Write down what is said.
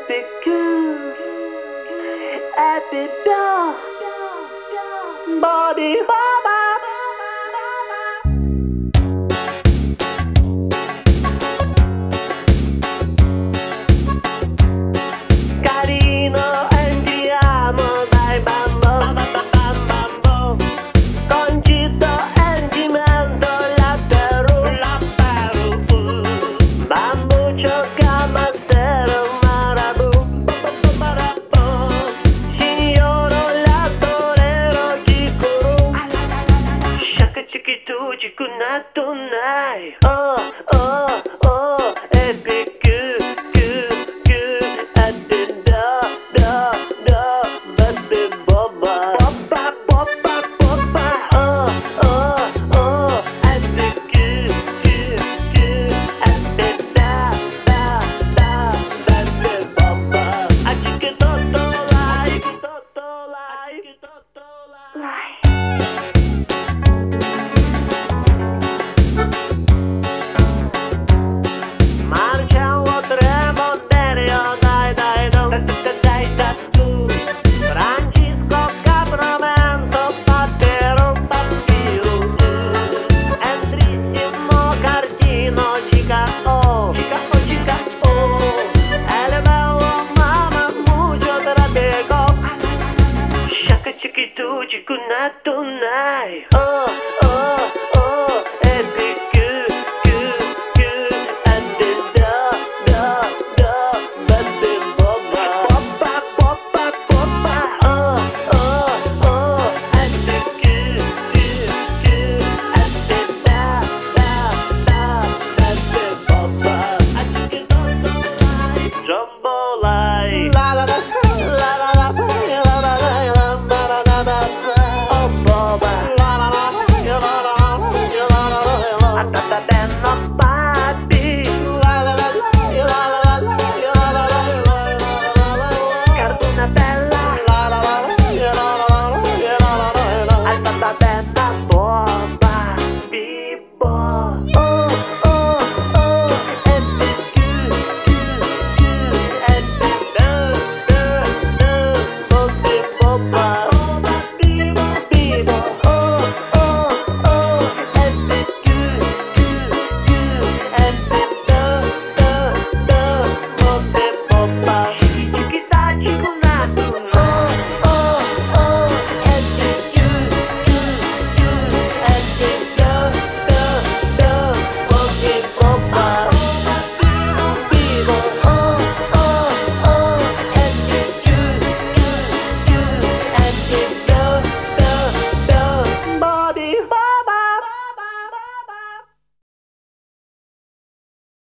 Epic good, epic dog, body baba. Carino, andiamo dai bambo, bambo, concito e cimento, latteru, bambuccio, camasero, marabù, signoro, lattorero, chicuru, shaka chikitu, chikunatu, nai, oh, epic good, baby boba, epic good, baby boba. I kick it like. Marciamo tre monterio, dai, tu. Francisco Capramento, Pattero, Papiro. Entrissimo Cardino, Cica, oh. El bello mama, mucho tratego. Shaka chiquitu, chicunatu, nai. Oh,